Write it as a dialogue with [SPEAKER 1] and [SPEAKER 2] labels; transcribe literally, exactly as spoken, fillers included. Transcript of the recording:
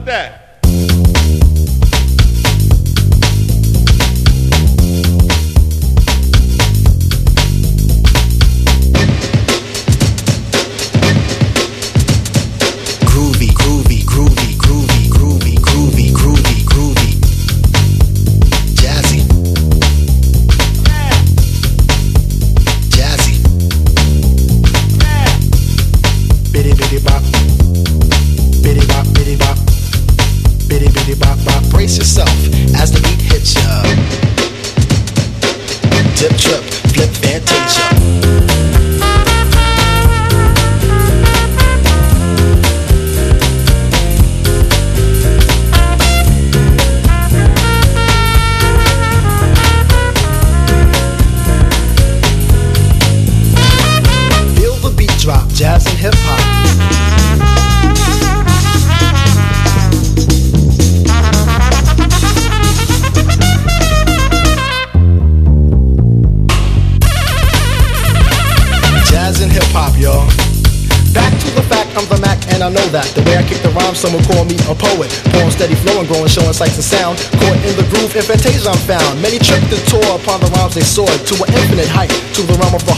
[SPEAKER 1] that?
[SPEAKER 2] Groovy, groovy, groovy, groovy, groovy, groovy, groovy, groovy. Jazzy. Jazzy. Biddy biddy bop. Biddy bop, biddy bop. Biddy biddy bop bop. Brace yourself as the beat hits ya. Dip, trip, flip, fantasia. Drop, jazz and hip hop. Jazz and hip hop, y'all. Back to the fact, I'm the Mac and I know that. The way I kick the rhyme, some would call me a poet. Born steady flowing, growing, showing sights and sound. Caught in the groove, in fantasia I'm found. Many tripped and tore upon the rhymes they soared to an infinite height, to the realm of the